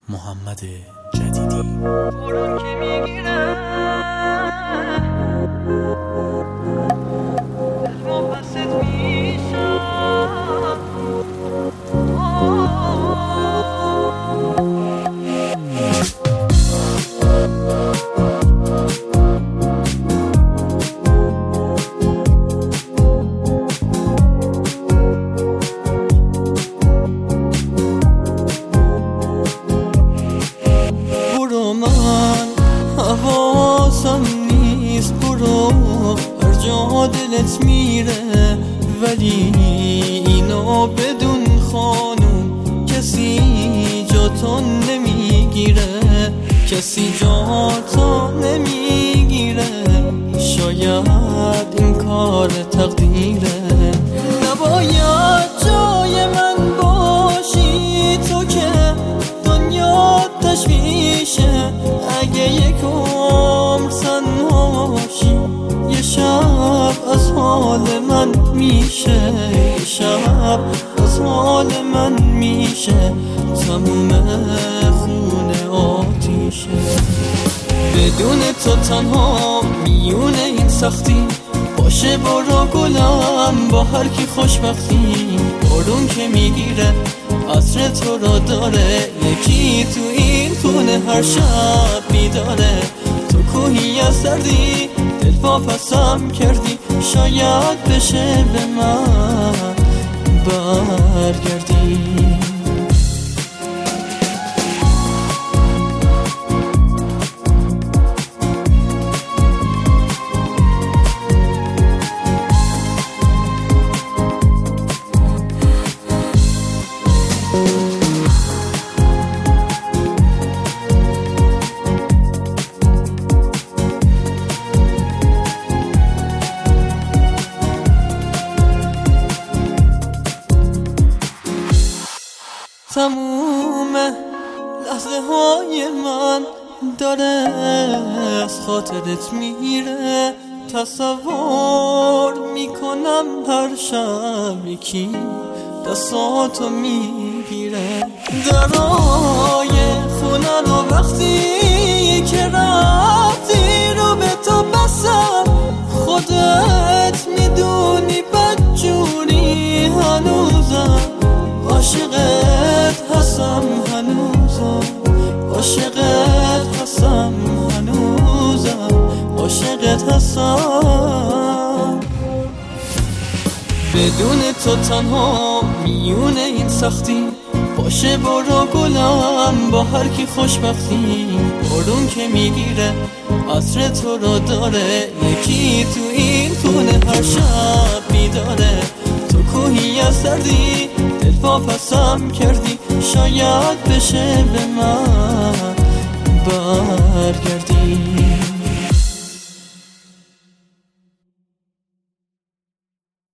محمد جدیدی. برو که میگیره دلمو پست میشم حواسم نیست، برو هر جا دلت میره، ولی اینو بدون خانوم کسی جاتو نمیگیره، کسی جاتو نمیگیره. شاید این کار تقدیره، نباید جای من باشی تو که دنیا تشویشه. اگه یک عمر تنهاشی یه شب از حال من میشه، یه شب از حال من میشه. تموم خونه آتیشه، بدون تو تنها میونه این سختی. باشه برو گلم با هر کی خوشبختی. بارون که میگیره عطر تو را داره، یکی تو این خونه هر شب بیداره. تو کوهی از سردی دل واپسم کردی، شاید بشه به من برگردی. تموم لحظه های من داره از خاطرت میره. تصور میکنم هر شب یکی دستاتو میگیره. درای خونه رو وقتی که رفتی رو به تو بستم، خودت میدونی بدجوری هنوزم عاشقت هستم، هنوزم عاشقت هستم، هنوزم عاشقت هستم. بدون تو تنها میونه این سختی. باشه برو گلم با هر کی خوشبختی. بارون که میگیره عطر تو را داره، یکی تو این خونه هر شب بیداره. تو کوهی از سردی دل واپسم کردی، شاید بشه به من برگردی.